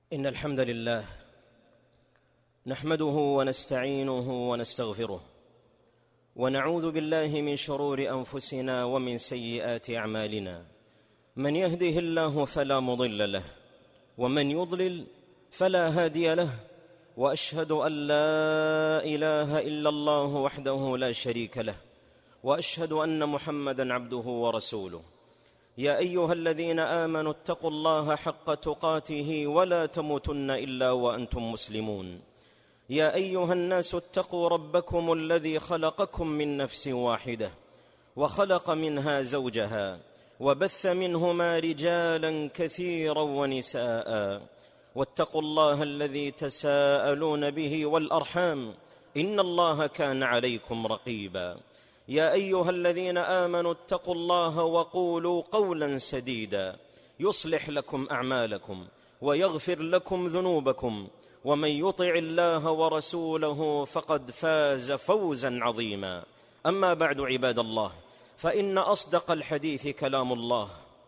إن الحمد لله نحمده ونستعينه ونستغفره ونعوذ بالله من شرور أنفسنا ومن سيئات أعمالنا. من يهده الله فلا مضل له ومن يضلل فلا هادي له، وأشهد أن لا إله إلا الله وحده لا شريك له، وأشهد أن محمدًا عبده ورسوله. يا أيها الذين آمنوا اتقوا الله حق تقاته ولا تموتن إلا وأنتم مسلمون. يا أيها الناس اتقوا ربكم الذي خلقكم من نفس واحدة وخلق منها زوجها وبث منهما رجالا كثيرا ونساء، واتقوا الله الذي تساءلون به والأرحام إن الله كان عليكم رقيبا. يا أيها الذين آمنوا اتقوا الله وقولوا قولا سديدا يصلح لكم أعمالكم ويغفر لكم ذنوبكم، ومن يطع الله ورسوله فقد فاز فوزا عظيما. أما بعد، عباد الله، فإن أصدق الحديث كلام الله،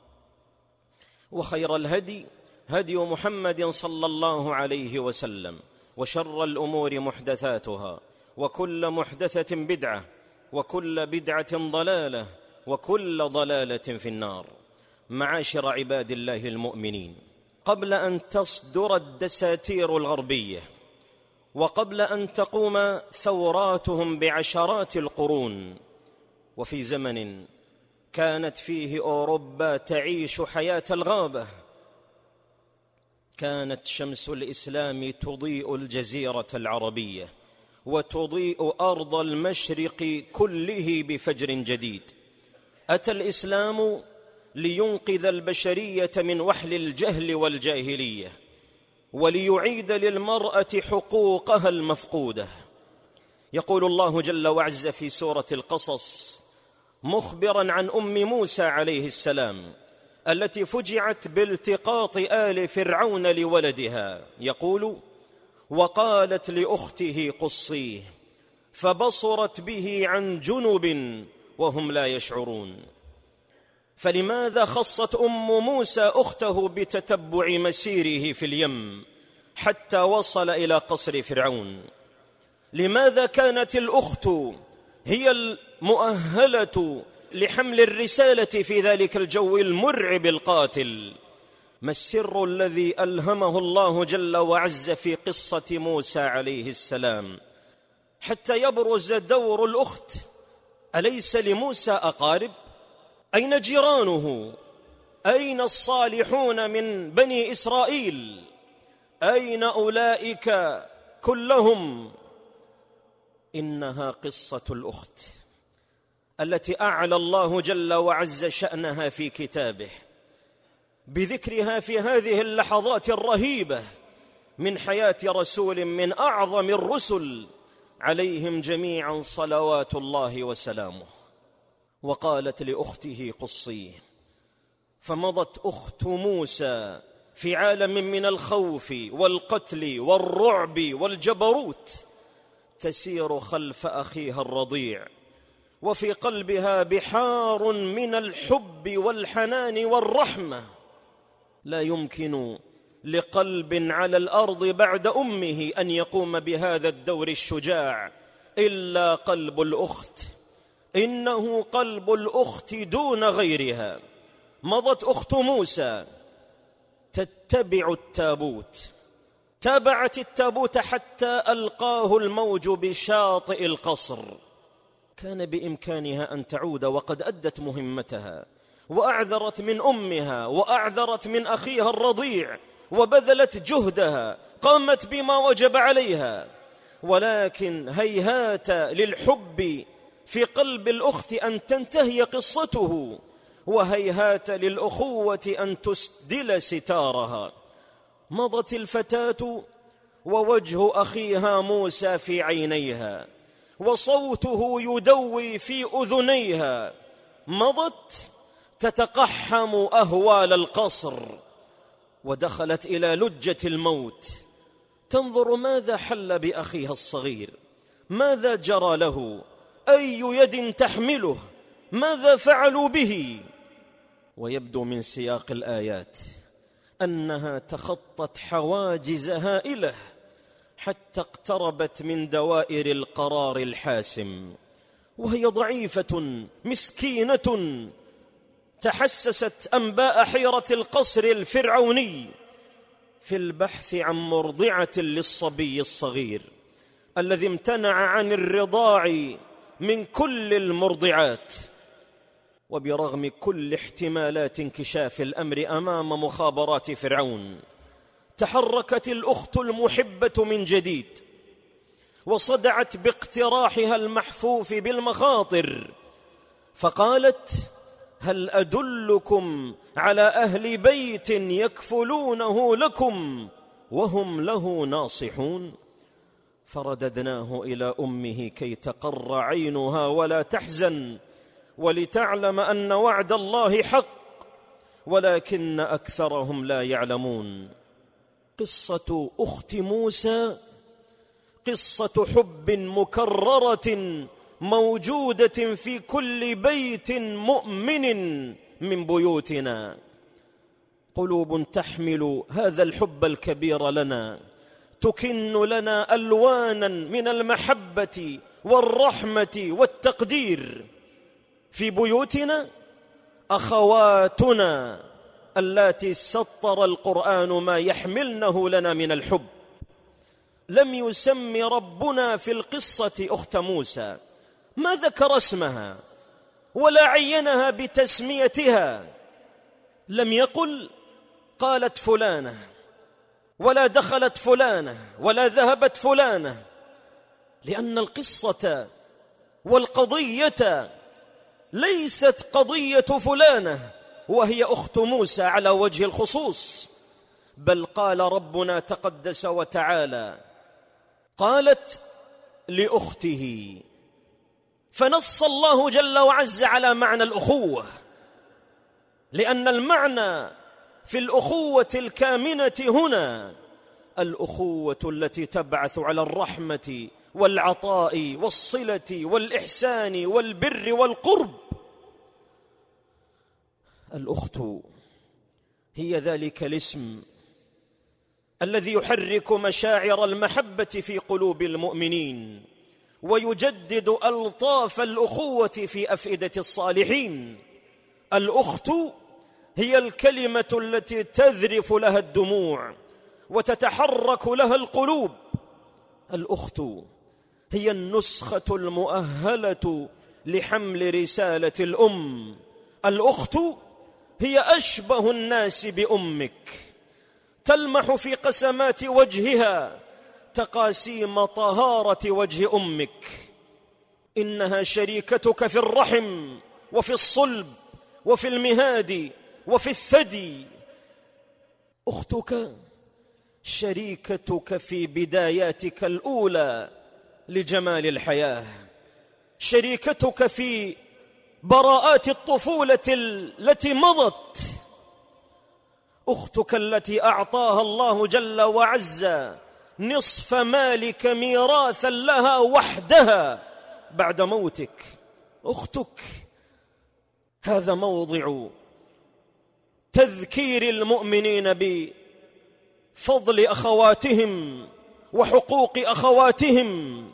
وخير الهدي هدي محمد صلى الله عليه وسلم، وشر الأمور محدثاتها، وكل محدثة بدعة، وكل بدعة ضلالة، وكل ضلالة في النار. معاشر عباد الله المؤمنين، قبل أن تصدر الدساتير الغربية، وقبل أن تقوم ثوراتهم بعشرات القرون، وفي زمن كانت فيه أوروبا تعيش حياة الغابة، كانت شمس الإسلام تضيء الجزيرة العربية وتضيء أرض المشرق كله بفجر جديد. أتى الإسلام لينقذ البشرية من وحل الجهل والجاهلية، وليعيد للمرأة حقوقها المفقودة. يقول الله جل وعز في سورة القصص مخبرا عن أم موسى عليه السلام التي فجعت بالتقاط آل فرعون لولدها، يقول: وقالت لأخته قصيه فبصرت به عن جنب وهم لا يشعرون. فلماذا خصت أم موسى أخته بتتبع مسيره في اليم حتى وصل إلى قصر فرعون؟ لماذا كانت الأخت هي المؤهلة لحمل الرسالة في ذلك الجو المرعب القاتل؟ ما السر الذي ألهمه الله جل وعز في قصة موسى عليه السلام حتى يبرز دور الأخت؟ أليس لموسى أقارب؟ أين جيرانه؟ أين الصالحون من بني إسرائيل؟ أين أولئك كلهم؟ إنها قصة الأخت التي أعلى الله جل وعز شأنها في كتابه بذكرها في هذه اللحظات الرهيبة من حياة رسول من أعظم الرسل عليهم جميعا صلوات الله وسلامه. وقالت لأخته قصيه، فمضت أخت موسى في عالم من الخوف والقتل والرعب والجبروت تسير خلف أخيها الرضيع، وفي قلبها بحار من الحب والحنان والرحمة. لا يمكن لقلب على الأرض بعد أمه أن يقوم بهذا الدور الشجاع إلا قلب الأخت، إنه قلب الأخت دون غيرها. مضت أخت موسى تتبع التابوت، تابعت التابوت حتى ألقاه الموج بشاطئ القصر. كان بإمكانها أن تعود وقد أدت مهمتها، وأعذرت من أمها وأعذرت من أخيها الرضيع، وبذلت جهدها، قامت بما وجب عليها، ولكن هيهات للحب في قلب الأخت أن تنتهي قصته، وهيهات للأخوة أن تسدل ستارها. مضت الفتاة ووجه أخيها موسى في عينيها، وصوته يدوي في أذنيها. مضت تتقحم أهوال القصر، ودخلت إلى لجة الموت تنظر ماذا حل بأخيها الصغير، ماذا جرى له، أي يد تحمله، ماذا فعلوا به. ويبدو من سياق الآيات أنها تخطت حواجز هائلة حتى اقتربت من دوائر القرار الحاسم، وهي ضعيفة مسكينة تحسست أنباء حيرة القصر الفرعوني في البحث عن مرضعة للصبي الصغير الذي امتنع عن الرضاع من كل المرضعات. وبرغم كل احتمالات انكشاف الأمر أمام مخابرات فرعون، تحركت الأخت المحبة من جديد وصدعت باقتراحها المحفوف بالمخاطر، فقالت: هل أدلكم على أهل بيت يكفلونه لكم وهم له ناصحون؟ فرددناه إلى أمه كي تقر عينها ولا تحزن ولتعلم أن وعد الله حق، ولكن أكثرهم لا يعلمون. قصة أخت موسى قصة حب مكررة موجودة في كل بيت مؤمن من بيوتنا، قلوب تحمل هذا الحب الكبير لنا، تكن لنا ألوانا من المحبة والرحمة والتقدير. في بيوتنا أخواتنا اللاتي سطر القرآن ما يحملنه لنا من الحب. لم يسم ربنا في القصة أخت موسى، ما ذكر اسمها ولا عينها بتسميتها، لم يقل قالت فلانة ولا دخلت فلانة ولا ذهبت فلانة، لأن القصة والقضية ليست قضية فلانة وهي أخت موسى على وجه الخصوص، بل قال ربنا تقدس وتعالى: قالت لأخته، فنص الله جل وعز على معنى الأخوة، لأن المعنى في الأخوة الكامنة هنا الأخوة التي تبعث على الرحمة والعطاء والصلة والإحسان والبر والقرب. الأخت هي ذلك الاسم الذي يحرك مشاعر المحبة في قلوب المؤمنين ويجدد ألطاف الأخوة في أفئدة الصالحين. الأخت هي الكلمة التي تذرف لها الدموع وتتحرك لها القلوب. الأخت هي النسخة المؤهلة لحمل رسالة الأم. الأخت هي أشبه الناس بأمك، تلمح في قسمات وجهها تقاسيم طهارة وجه أمك. إنها شريكتك في الرحم وفي الصلب وفي المهاد وفي الثدي. أختك شريكتك في بداياتك الأولى لجمال الحياة، شريكتك في براءات الطفولة التي مضت، أختك التي أعطاها الله جل وعز نصف مالك ميراثا لها وحدها بعد موتك. أختك هذا موضع تذكير المؤمنين بفضل أخواتهم وحقوق أخواتهم.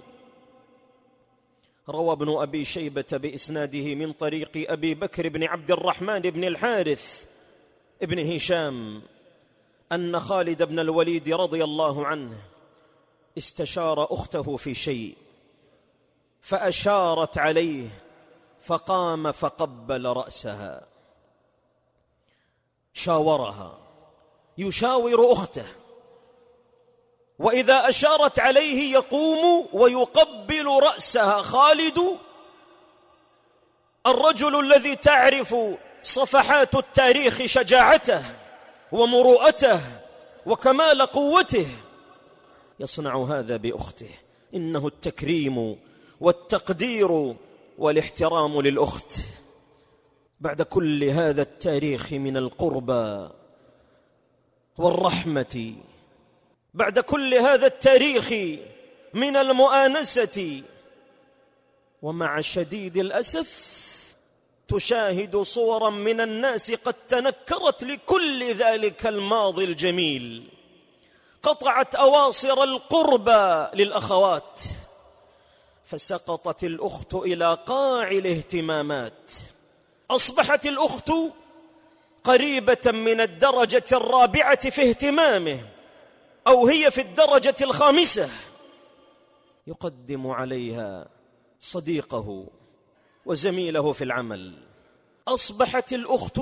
روى ابن أبي شيبة بإسناده من طريق أبي بكر بن عبد الرحمن بن الحارث ابن هشام أن خالد بن الوليد رضي الله عنه استشار أخته في شيء فأشارت عليه فقام فقبل رأسها، شاورها، يشاور أخته، وإذا أشارت عليه يقوم ويقبل رأسها. خالد الرجل الذي تعرف صفحات التاريخ شجاعته ومروءته وكمال قوته يصنع هذا بأخته. إنه التكريم والتقدير والاحترام للأخت. بعد كل هذا التاريخ من القربى والرحمة، بعد كل هذا التاريخ من المؤانسة، ومع شديد الأسف تشاهد صورا من الناس قد تنكرت لكل ذلك الماضي الجميل، قطعت أواصر القربى للأخوات، فسقطت الأخت إلى قاع الاهتمامات. أصبحت الأخت قريبة من الدرجة الرابعة في اهتمامه، أو هي في الدرجة الخامسة. يقدم عليها صديقه وزميله في العمل. أصبحت الأخت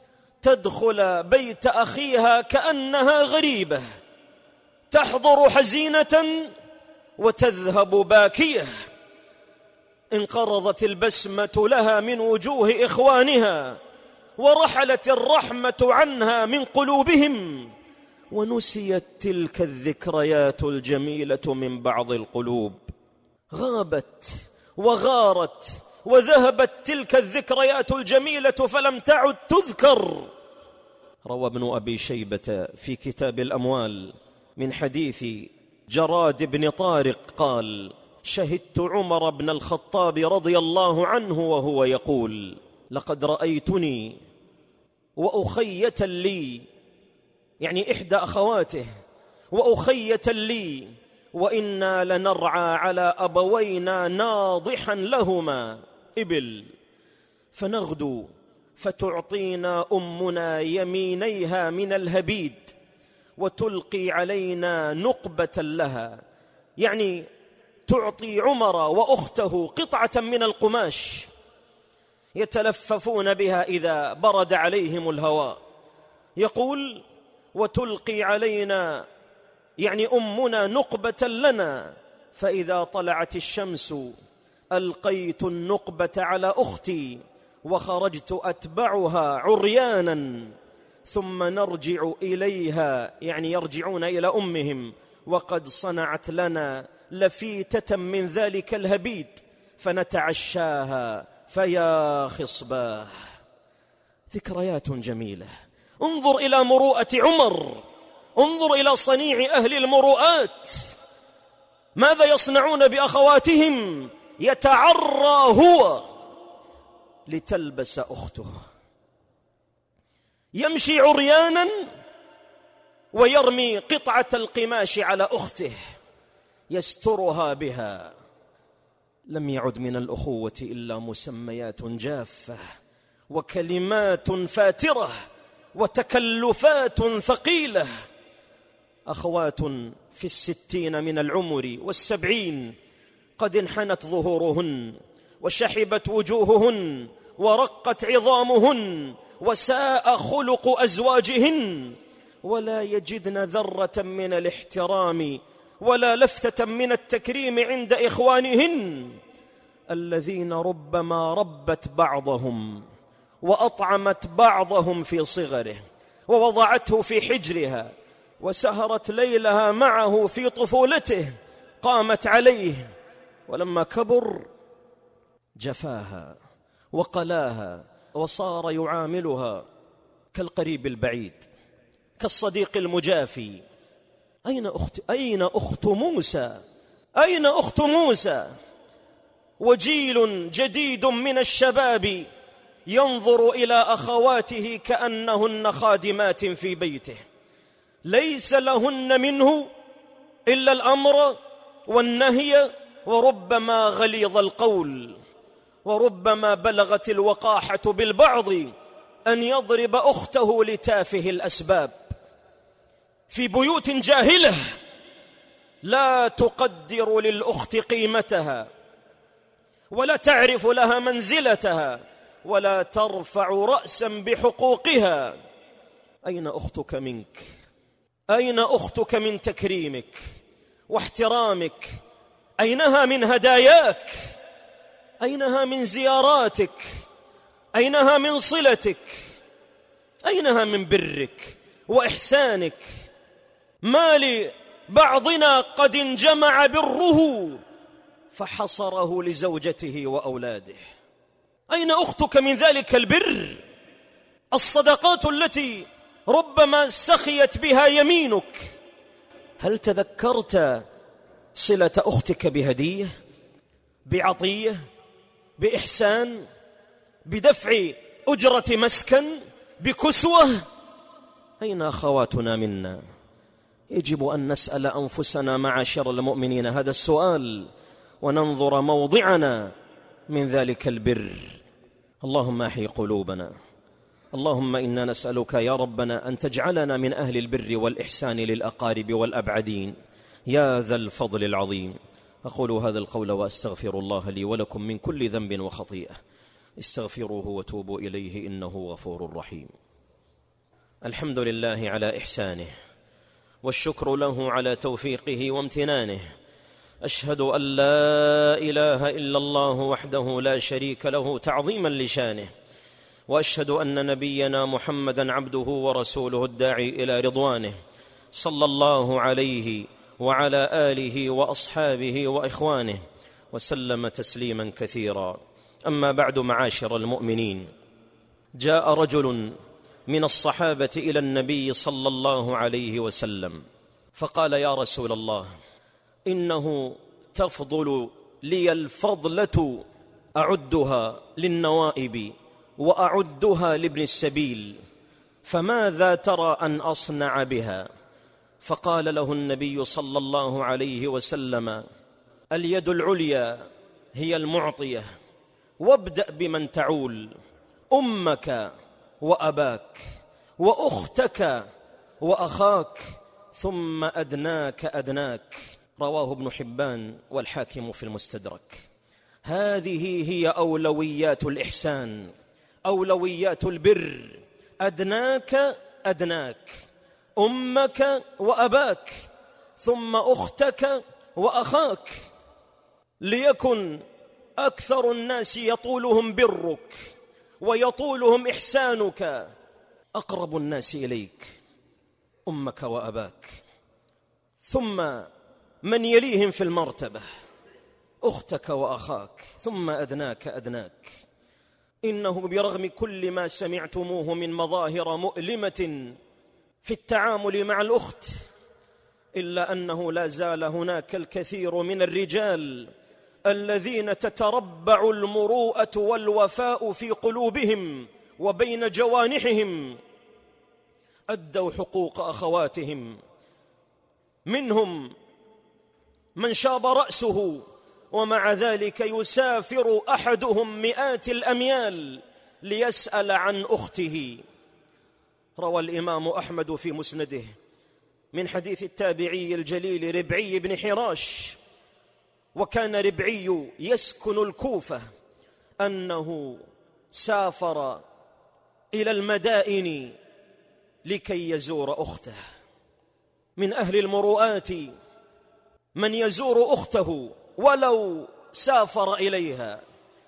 تدخل بيت أخيها كأنها غريبة، تحضر حزينة وتذهب باكية. انقرضت البسمة لها من وجوه إخوانها، ورحلت الرحمة عنها من قلوبهم، ونسيت تلك الذكريات الجميلة من بعض القلوب. غابت وغارت وذهبت تلك الذكريات الجميلة فلم تعد تذكر. روى ابن أبي شيبة في كتاب الأموال من حديث جراد بن طارق قال: شهدت عمر بن الخطاب رضي الله عنه وهو يقول: لقد رأيتني وأخية لي، يعني إحدى أخواته، وأخية لي، وإنا لنرعى على أبوينا ناضحا لهما إبل، فنغدو فتعطينا أمنا يمينيها من الهبيد وتلقي علينا نقبة لها، يعني تعطي عمر وأخته قطعة من القماش يتلففون بها إذا برد عليهم الهواء. يقول: وتلقي علينا، يعني أمنا، نقبة لنا، فإذا طلعت الشمس ألقيت النقبة على أختي وخرجت أتبعها عريانا، ثم نرجع إليها، يعني يرجعون إلى أمهم، وقد صنعت لنا لفيتة من ذلك الهبيد فنتعشاها فيا خصباه. ذكريات جميلة. انظر إلى مروءة عمر، انظر إلى صنيع أهل المروءات، ماذا يصنعون بأخواتهم؟ يتعرى هو لتلبس أخته، يمشي عريانا ويرمي قطعة القماش على أخته يسترها بها. لم يعد من الأخوة إلا مسميات جافة وكلمات فاترة وتكلفات ثقيلة. أخوات في 60 من العمر و70 قد انحنت ظهورهن وشحبت وجوههن ورقت عظامهن وساء خلق أزواجهن، ولا يجدن ذرة من الاحترام ولا لفتة من التكريم عند إخوانهن الذين ربما ربت بعضهم وأطعمت بعضهم في صغره ووضعته في حجرها وسهرت ليلها معه في طفولته، قامت عليه، ولما كبر جفاها وقلاها وصار يعاملها كالقريب البعيد، كالصديق المجافي. أين أخت موسى؟ أين أخت موسى؟ وجيل جديد من الشباب ينظر إلى أخواته كأنهن خادمات في بيته، ليس لهن منه إلا الأمر والنهي، وربما غليظ القول، وربما بلغت الوقاحة بالبعض أن يضرب أخته لتافه الأسباب. في بيوت جاهلة لا تقدر للأخت قيمتها ولا تعرف لها منزلتها ولا ترفع رأسا بحقوقها. أين أختك منك؟ أين أختك من تكريمك واحترامك؟ أينها من هداياك؟ أينها من زياراتك؟ أينها من صلتك؟ أينها من برك وإحسانك؟ ما لبعضنا قد انجمع بره فحصره لزوجته وأولاده. أين أختك من ذلك البر؟ الصدقات التي ربما سخيت بها يمينك، هل تذكرت صلة أختك بهدية، بعطية، بإحسان؟ بدفع أجرة مسكن، بكسوة؟ أين أخواتنا منا؟ يجب أن نسأل أنفسنا معاشر المؤمنين هذا السؤال، وننظر موضعنا من ذلك البر. اللهم أحي قلوبنا. اللهم إنا نسألك يا ربنا أن تجعلنا من أهل البر والإحسان للأقارب والأبعدين يا ذا الفضل العظيم. أقول هذا القول وأستغفر الله لي ولكم من كل ذنب وخطيئة، استغفروه وتوبوا إليه إنه غفور رحيم. الحمد لله على إحسانه، والشكر له على توفيقه وامتنانه. أشهد أن لا إله إلا الله وحده لا شريك له تعظيما لشانه، وأشهد أن نبينا محمدا عبده ورسوله الداعي إلى رضوانه، صلى الله عليه وعلى آله وأصحابه وإخوانه وسلم تسليما كثيرا. أما بعد، معاشر المؤمنين، جاء رجل من الصحابة إلى النبي صلى الله عليه وسلم فقال: يا رسول الله، إنه تفضل لي الفضلة أعدها للنوائب وأعدها لابن السبيل، فماذا ترى أن أصنع بها؟ فقال له النبي صلى الله عليه وسلم: اليد العليا هي المعطية، وابدأ بمن تعول، أمك وأباك وأختك وأخاك، ثم أدناك أدناك. رواه ابن حبان والحاكم في المستدرك. هذه هي أولويات الإحسان، أولويات البر. أدناك أدناك، أمك وأباك، ثم أختك وأخاك، ليكن أكثر الناس يطولهم برك ويطولهم إحسانك أقرب الناس إليك، أمك وأباك، ثم من يليهم في المرتبة أختك وأخاك، ثم أدناك أدناك. إنه برغم كل ما سمعتموه من مظاهر مؤلمة في التعامل مع الأخت، إلا أنه لا زال هناك الكثير من الرجال الذين تتربع المروءة والوفاء في قلوبهم وبين جوانحهم، أدوا حقوق أخواتهم. منهم من شاب رأسه ومع ذلك يسافر أحدهم مئات الأميال ليسأل عن أخته. روى الإمام أحمد في مسنده من حديث التابعي الجليل ربعي بن حراش، وكان ربعي يسكن الكوفة، أنه سافر إلى المدائن لكي يزور أخته. من أهل المروءات من يزور أخته ولو سافر إليها،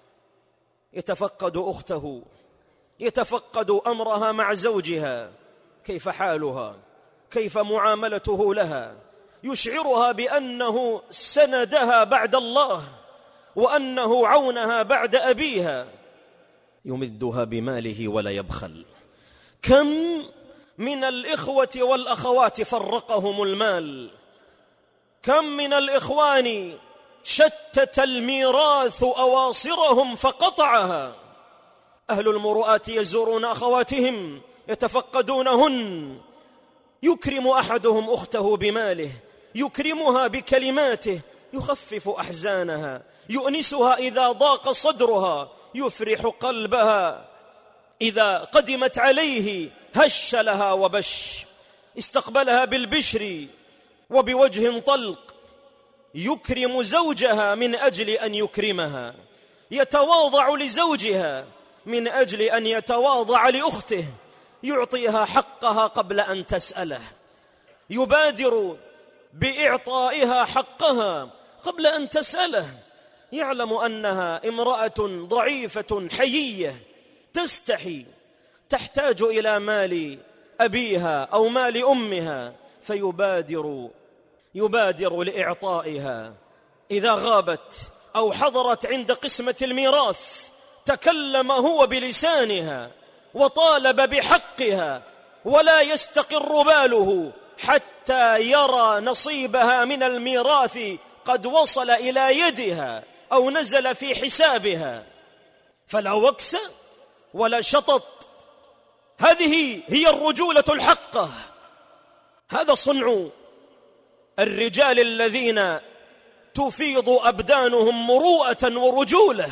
يتفقد أخته، يتفقد أمرها مع زوجها، كيف حالها، كيف معاملته لها، يشعرها بأنه سندها بعد الله وأنه عونها بعد أبيها، يمدها بماله ولا يبخل. كم من الإخوة والأخوات فرقهم المال، كم من الإخوان شتت الميراث أواصرهم فقطعها. أهل المروءات يزورون أخواتهم، يتفقدونهن، يكرم أحدهم أخته بماله، يكرمها بكلماته، يخفف أحزانها، يؤنسها إذا ضاق صدرها، يفرح قلبها. إذا قدمت عليه هش لها وبش، استقبلها بالبشر وبوجه طلق، يكرم زوجها من أجل أن يكرمها، يتواضع لزوجها من أجل أن يتواضع لأخته، يعطيها حقها قبل أن تسأله، يبادر بإعطائها حقها قبل أن تسأله، يعلم أنها امرأة ضعيفة حيية تستحي، تحتاج إلى مال أبيها أو مال أمها، يبادر لإعطائها. إذا غابت أو حضرت عند قسمة الميراث تكلم هو بلسانها وطالب بحقها، ولا يستقر باله حتى يرى نصيبها من الميراث قد وصل إلى يدها أو نزل في حسابها. فلا وكس ولا شطط. هذه هي الرجولة الحقة. هذا صنع الرجال الذين تفيض أبدانهم مروءة ورجولة،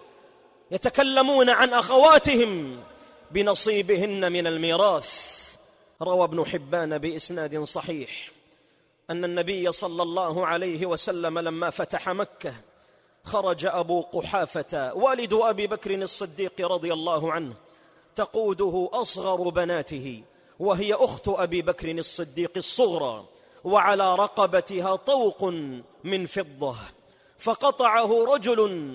يتكلمون عن أخواتهم بنصيبهن من الميراث. روى ابن حبان بإسناد صحيح أن النبي صلى الله عليه وسلم لما فتح مكة خرج أبو قحافة والد أبي بكر الصديق رضي الله عنه، تقوده أصغر بناته وهي أخت أبي بكر الصديق الصغرى، وعلى رقبتها طوق من فضة، فقطعه رجل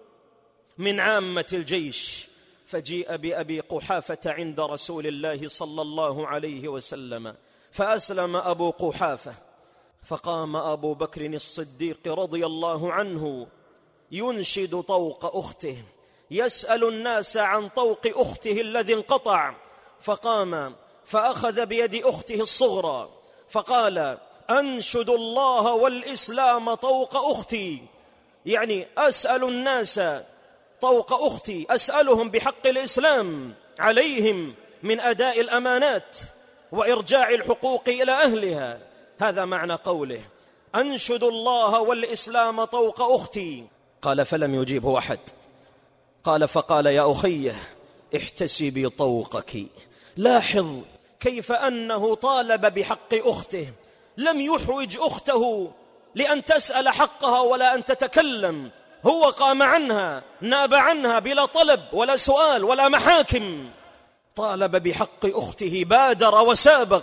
من عامة الجيش، فجيء بأبي قحافة عند رسول الله صلى الله عليه وسلم، فأسلم أبو قحافة، فقام أبو بكر الصديق رضي الله عنه ينشد طوق أخته، يسأل الناس عن طوق أخته الذي انقطع، فقام فأخذ بيد أخته الصغرى فقال: أنشد الله والإسلام طوق أختي، يعني أسأل الناس طوق أختي، أسألهم بحق الإسلام عليهم من أداء الأمانات وإرجاع الحقوق إلى أهلها. هذا معنى قوله أنشد الله والإسلام طوق أختي. قال فلم يجيبه أحد. قال فقال: يا أخيه احتسبي طوقك. لاحظ كيف أنه طالب بحق أخته، لم يحوج أخته لأن تسأل حقها ولا أن تتكلم، هو قام عنها ناب عنها بلا طلب ولا سؤال ولا محاكم، طالب بحق أخته، بادر وسابق.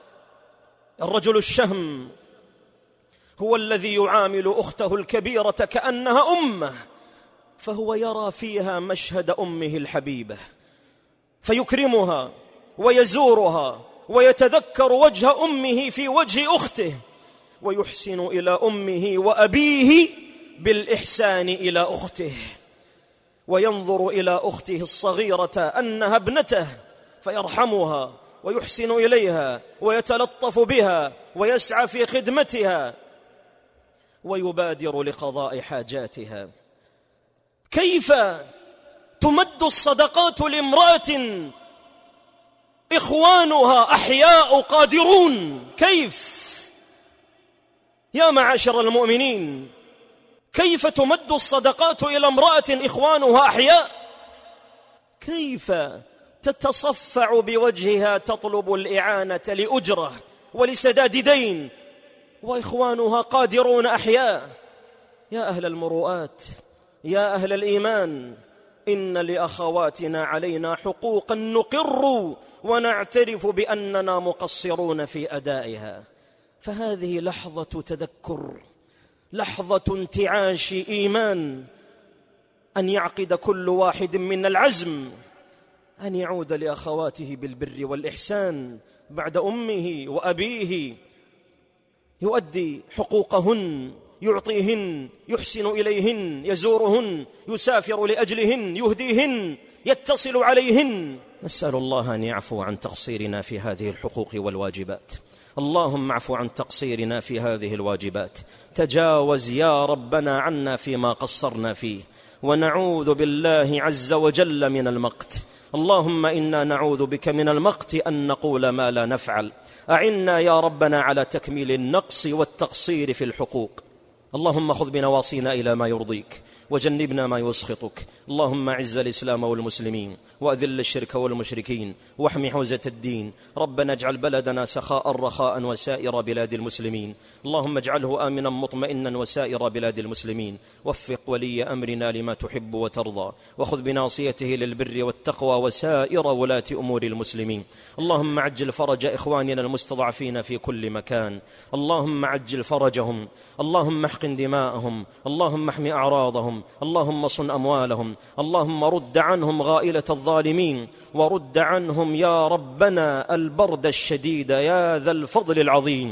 الرجل الشهم هو الذي يعامل أخته الكبيرة كأنها أمه، فهو يرى فيها مشهد أمه الحبيبة، فيكرمها ويزورها ويتذكر وجه أمه في وجه أخته، ويحسن إلى أمه وأبيه بالإحسان إلى أخته، وينظر إلى أخته الصغيرة أنها ابنته فيرحمها ويحسن إليها ويتلطف بها ويسعى في خدمتها ويبادر لقضاء حاجاتها. كيف تمد الصدقات لامرأة إخوانها أحياء قادرون؟ كيف يا معاشر المؤمنين؟ كيف تمد الصدقات إلى امرأة إخوانها أحياء؟ كيف تتصفع بوجهها تطلب الإعانة لأجرة ولسداد دين وإخوانها قادرون أحياء؟ يا أهل المروءات، يا أهل الإيمان، إن لأخواتنا علينا حقوقا نقر ونعترف بأننا مقصرون في أدائها. فهذه لحظة تذكر، لحظة انتعاش إيمان، أن يعقد كل واحد منا العزم أن يعود لأخواته بالبر والإحسان بعد أمه وأبيه، يؤدي حقوقهن، يعطيهن، يحسن إليهن، يزورهن، يسافر لأجلهن، يهديهن، يتصل عليهن. نسأل الله أن يعفو عن تقصيرنا في هذه الحقوق والواجبات. اللهم اعف عن تقصيرنا في هذه الواجبات، تجاوز يا ربنا عنا فيما قصرنا فيه، ونعوذ بالله عز وجل من المقت. اللهم إنا نعوذ بك من المقت أن نقول ما لا نفعل. أعنا يا ربنا على تكميل النقص والتقصير في الحقوق. اللهم خذ بنواصينا إلى ما يرضيك وجنبنا ما يسخطك. اللهم أعز الإسلام والمسلمين وأذل الشرك والمشركين واحمِ حوزة الدين. ربنا اجعل بلدنا سخاء رخاء وسائر بلاد المسلمين. اللهم اجعله آمنا مطمئنا وسائر بلاد المسلمين. وفق ولي أمرنا لما تحب وترضى، وخذ بناصيته للبر والتقوى وسائر ولاة أمور المسلمين. اللهم عجل فرج إخواننا المستضعفين في كل مكان، اللهم عجل فرجهم، اللهم احقن دماءهم، اللهم احمِ أعراضهم، اللهم صن أموالهم، اللهم رد عنهم غائلة الظالمين، ورد عنهم يا ربنا البرد الشديد يا ذا الفضل العظيم.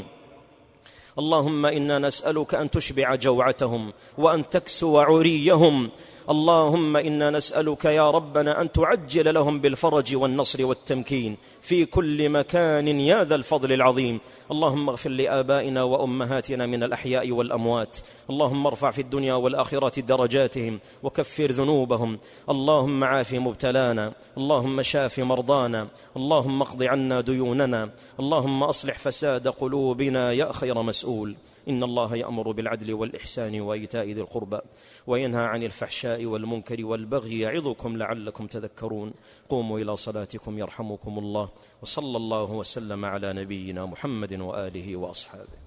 اللهم إنا نسألك أن تشبع جوعتهم وأن تكسو عريهم. اللهم إنا نسألك يا ربنا أن تعجل لهم بالفرج والنصر والتمكين في كل مكان يا ذا الفضل العظيم. اللهم اغفر لآبائنا وأمهاتنا من الأحياء والأموات. اللهم ارفع في الدنيا والآخرة درجاتهم وكفر ذنوبهم. اللهم عاف مبتلانا، اللهم شاف مرضانا، اللهم اقض عنا ديوننا، اللهم أصلح فساد قلوبنا يا خير مسؤول. إن الله يأمر بالعدل والإحسان وإيتاء ذي القربى وينهى عن الفحشاء والمنكر والبغي يعظكم لعلكم تذكرون. قوموا إلى صلاتكم يرحمكم الله، وصلى الله وسلم على نبينا محمد وآله وأصحابه.